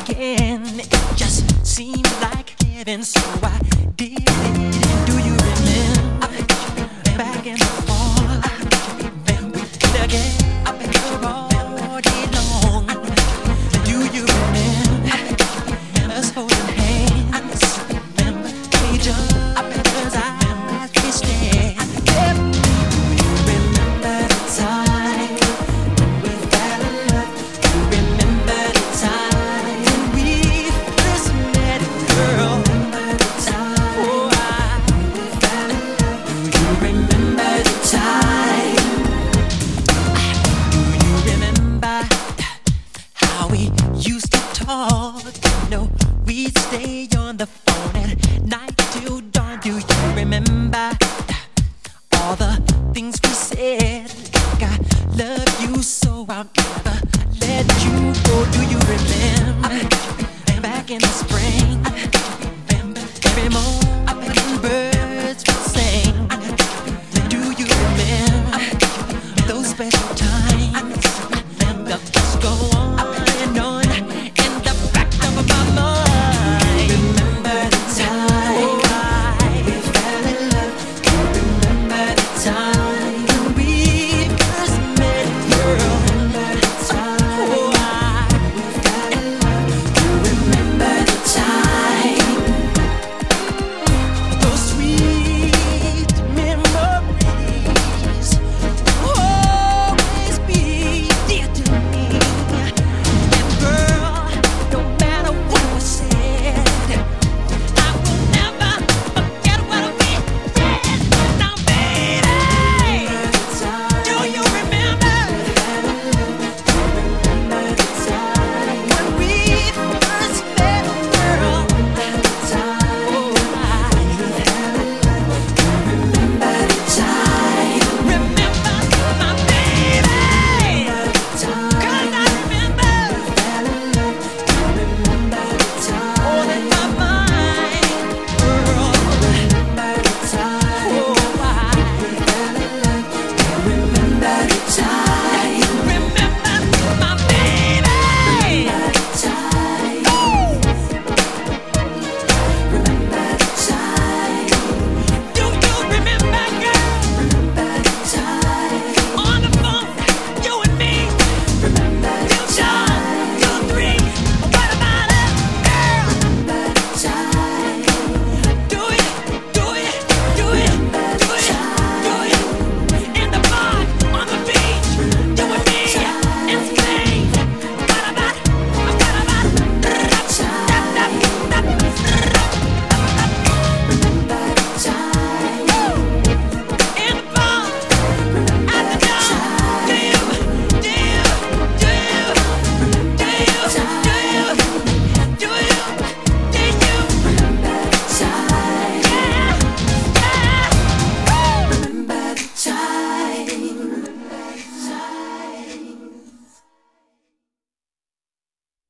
again. It just seemed like heaven, so I did it. Do you remember back in the fall? Remember again all day long. Do you remember us holding hands? Remember each other's eyes kissed. Do you remember the time when we fell in love? Do you remember the time when we first met, girl? Remember the time, oh, when we fell in love? Do you remember the time? Do you remember how we used to talk? You know, we'd stay on the phone at night till dawn. Do you remember all the things we said? Like I love you so I'll never let you go. Do you remember back in the spring?